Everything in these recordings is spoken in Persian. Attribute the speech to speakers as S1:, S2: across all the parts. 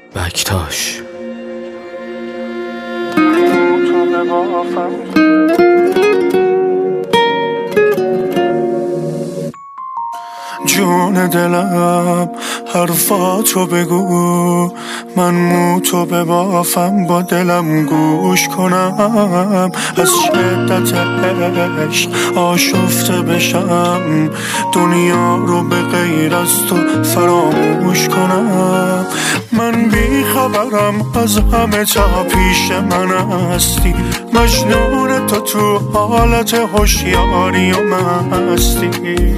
S1: بکتاش
S2: جون دلم حرفاتو بگو، من موتو ببافم با دلم گوش کنم، از شدت عشق آشفته بشم، دنیا رو به غیر از تو فراموش کنم. من بی خبرم از همه تا پیش من هستی، مجنون تو حالت هوشیاری و مستی.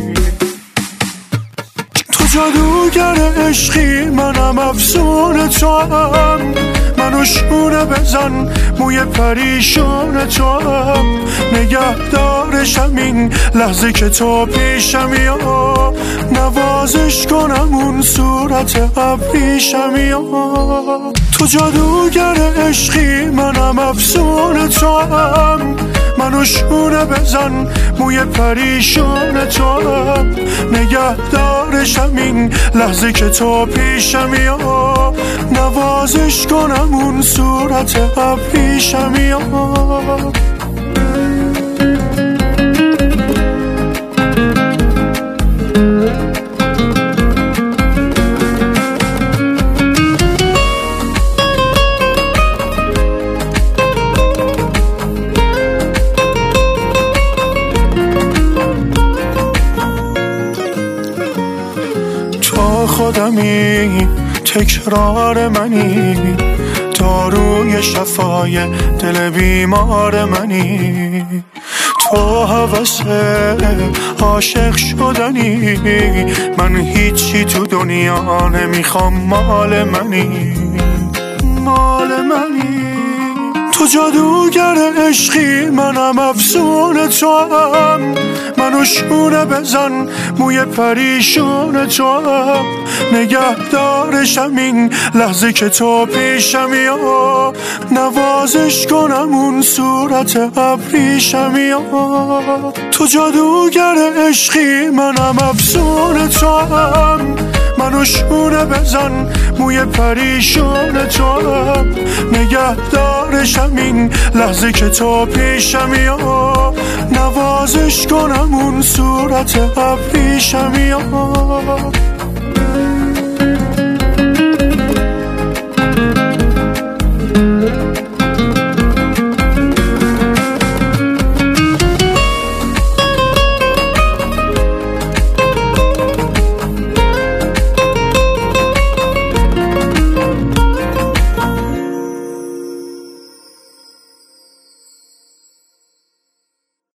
S2: تو جادوگر عشقی، منم افسون تو هم، منو شونه بزن موی پریشون تو هم، نگهدارشم این لحظه که تو پیشمی ها، نوازش کنم اون صورت ابریشمی ها. تو جادوگر عشقی، منم افسون تو هم، منو شونه بزن موی پریشون تو هم، نگهدارشم این لحظه که تو پیشمی ها، نوازش کنم اون صورت ابریشمی ها. خودمی تکرار منی، داروی شفای دل بیمار منی، تو هوس عاشق شدنی، من هیچی تو دنیا نمیخوام، مال منی مال منی. تو جادوگر عشقی، منم افسون تو هم، منو شونه بزن موی پریشون تو هم، نگهدارشم این لحظه که تو پیشمی ها، نوازش کنم اون صورت ابریشمی ها. تو جادوگر عشقی، منم افسون تو هم، منو شونه بزن موی پریشون تو هم، نگهدارشم این لحظه که تو پیشمی ها، نوازش کنم اون صورت ابریشمی ها.